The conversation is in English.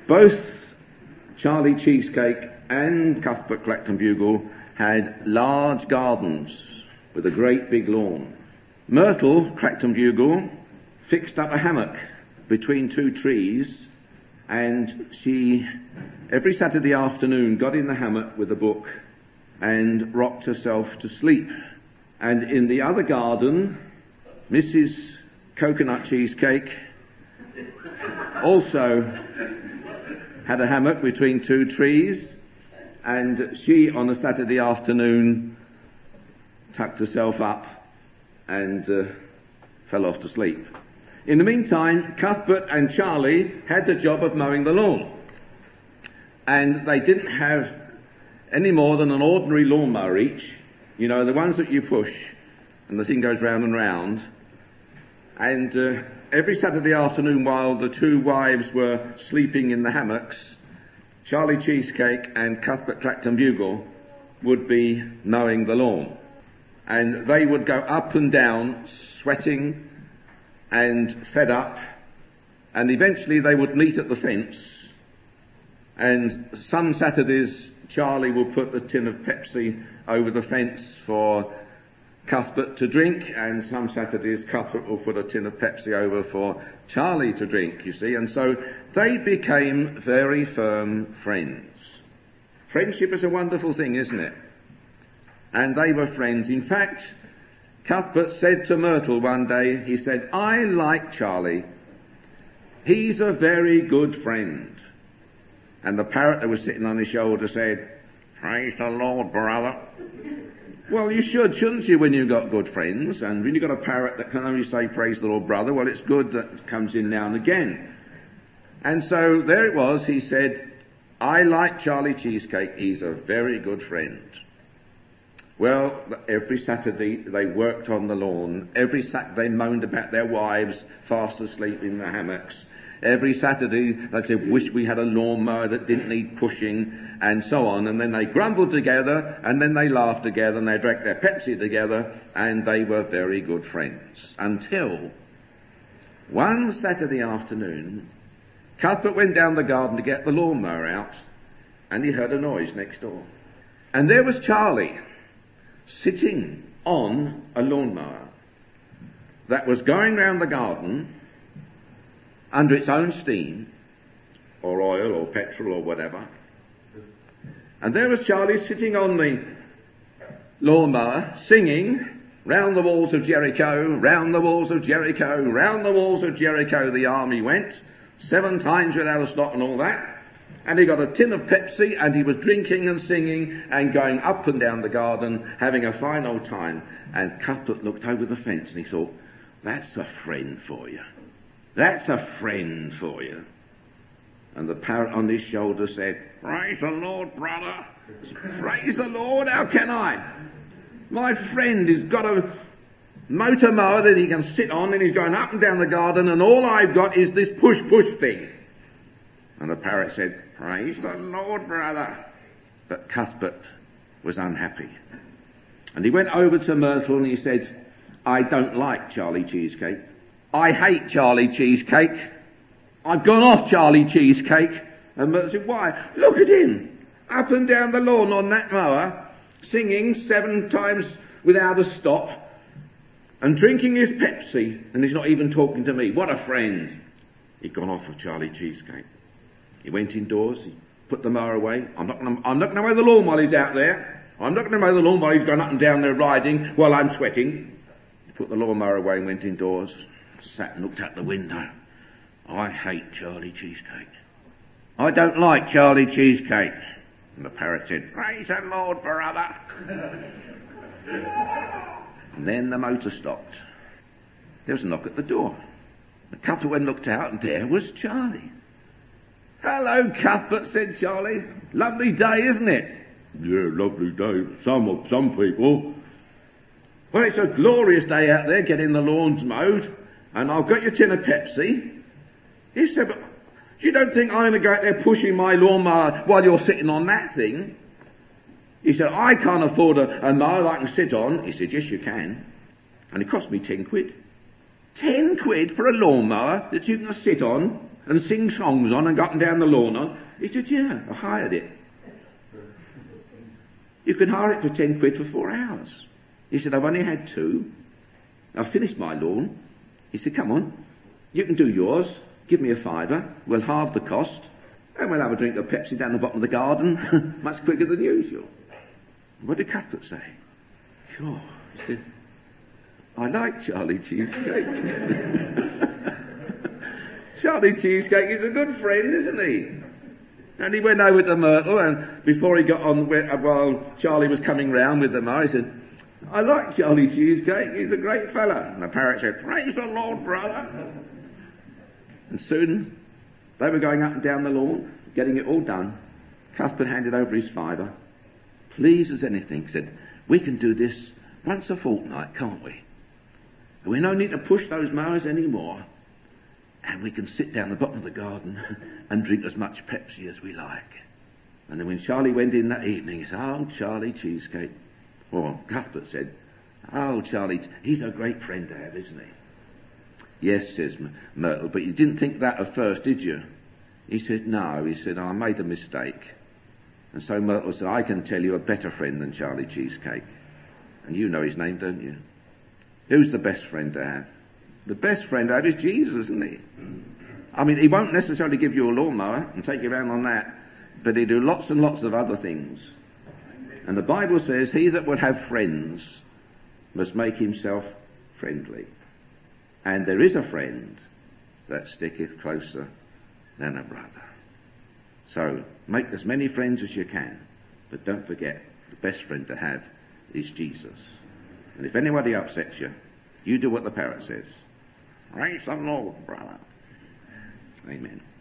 Both Charlie Cheesecake and Cuthbert Clacton Bugle had large gardens with a great big lawn. Myrtle Clacton Bugle fixed up a hammock between two trees, and she, every Saturday afternoon, got in the hammock with a book and rocked herself to sleep. And in the other garden, Mrs. Coconut Cheesecake also had a hammock between two trees, and she, on a Saturday afternoon, tucked herself up and fell off to sleep. In the meantime, Cuthbert and Charlie had the job of mowing the lawn, and they didn't have any more than an ordinary lawnmower each, you know, the ones that you push and the thing goes round and round. And every Saturday afternoon, while the two wives were sleeping in the hammocks, Charlie Cheesecake and Cuthbert Clacton Bugle would be mowing the lawn. And they would go up and down, sweating and fed up, and eventually they would meet at the fence. And some Saturdays, Charlie would put a tin of Pepsi over the fence for Cuthbert to drink, and some Saturdays Cuthbert will put a tin of Pepsi over for Charlie to drink, you see. And so they became very firm friends. Friendship is a wonderful thing, isn't it? And they were friends. In fact, Cuthbert said to Myrtle one day, he said, "I like Charlie. He's a very good friend." And the parrot that was sitting on his shoulder said, "Praise the Lord, brother." Well, you should, shouldn't you, when you've got good friends? And when you've got a parrot that can only say, "Praise the Lord, brother," well, it's good that it comes in now and again. And so there it was, he said, "I like Charlie Cheesecake. He's a very good friend." Well, every Saturday they worked on the lawn. Every Saturday they moaned about their wives fast asleep in the hammocks. Every Saturday they said, "Wish we had a lawnmower that didn't need pushing," and so on. And then they grumbled together, and then they laughed together, and they drank their Pepsi together, and they were very good friends. Until one Saturday afternoon, Cuthbert went down the garden to get the lawnmower out, and he heard a noise next door. And there was Charlie, sitting on a lawnmower that was going round the garden under its own steam, or oil, or petrol, or whatever. And there was Charlie sitting on the lawnmower, singing, "Round the walls of Jericho, round the walls of Jericho, round the walls of Jericho the army went, 7 times without a stop," and all that. And he got a tin of Pepsi, and he was drinking and singing and going up and down the garden, having a fine old time. And Cuthbert looked over the fence and he thought, "That's a friend for you. That's a friend for you." And the parrot on his shoulder said, "Praise the Lord, brother." "Praise the Lord, how can I? My friend has got a motor mower that he can sit on, and he's going up and down the garden, and all I've got is this push thing." And the parrot said, "Praise the Lord, brother." But Cuthbert was unhappy. And he went over to Myrtle and he said, "I don't like Charlie Cheesecake. I hate Charlie Cheesecake. I've gone off Charlie Cheesecake." And Myrtle said, "Why? Look at him, up and down the lawn on that mower, singing 7 times without a stop, and drinking his Pepsi, and he's not even talking to me. What a friend." He'd gone off with Charlie Cheesecake. He went indoors, he put the mower away. I'm not going to mow the lawn while he's out there. I'm not going to mow the lawn while he's going up and down there riding while I'm sweating. He put the lawnmower away and went indoors, sat and looked out the window. "I hate Charlie Cheesecake. I don't like Charlie Cheesecake." And the parrot said, "Praise the Lord, brother." And then the motor stopped. There was a knock at the door. The Cuthbert went and looked out, and there was Charlie. "Hello, Cuthbert," said Charlie. "Lovely day, isn't it?" "Yeah, lovely day. Some people." "Well, it's a glorious day out there getting the lawns mowed, and I've got your tin of Pepsi." He said, "But you don't think I'm going to go out there pushing my lawnmower while you're sitting on that thing?" He said, "I can't afford a mower that I can sit on." He said, "Yes, you can. And it cost me 10 quid. 10 quid for a lawnmower that you can sit on and sing songs on and gotten down the lawn on? He said, yeah, I hired it. You can hire it for 10 quid for 4 hours. He said, I've only had 2. I've finished my lawn. He said, come on, you can do yours. Give me a £5. We'll halve the cost. And we'll have a drink of Pepsi down the bottom of the garden much quicker than usual. What did Cuthbert say? Sure. He said, I like Charlie Cheesecake. Charlie Cheesecake is a good friend, isn't he? And he went over to Myrtle, and before he got on, while Charlie was coming round with the Mar, he said, I like Charlie Cheesecake, he's a great fella. And the parrot said, praise the Lord, brother. And soon, they were going up and down the lawn, getting it all done. Cuthbert handed over his £5. Please as anything, he said, we can do this once a fortnight, can't we? And we no need to push those mowers anymore. And we can sit down the bottom of the garden and drink as much Pepsi as we like. And then when Charlie went in that evening, he said, oh, Charlie Cheesecake. Well, Cuthbert said, oh, Charlie, he's a great friend to have, isn't he? Yes, says Myrtle, but you didn't think that at first, did you? He said, no. He said, I made a mistake. And so Myrtle said, I can tell you a better friend than Charlie Cheesecake. And you know his name, don't you? Who's the best friend to have? The best friend to have is Jesus, isn't he? I mean, he won't necessarily give you a lawnmower and take you around on that, but he'll do lots and lots of other things. And the Bible says, he that would have friends must make himself friendly. And there is a friend that sticketh closer than a brother. So, make as many friends as you can, but don't forget, the best friend to have is Jesus. And if anybody upsets you, you do what the parrot says. Praise the Lord, brother. Amen.